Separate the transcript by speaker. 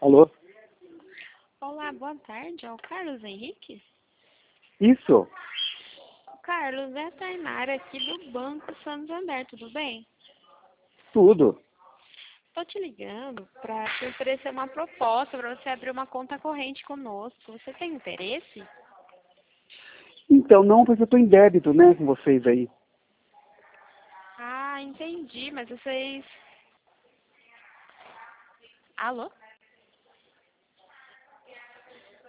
Speaker 1: Alô?
Speaker 2: Olá, boa tarde. É o Carlos Henrique?
Speaker 1: Isso?
Speaker 2: Carlos, é a Tainara aqui do Banco Santander, tudo bem?
Speaker 1: Tudo.
Speaker 2: Tô te ligando para te oferecer uma proposta para você abrir uma conta corrente conosco. Você tem interesse?
Speaker 1: Então, não, porque eu estou em débito, né, com vocês aí.
Speaker 2: Ah, entendi, mas vocês... Alô?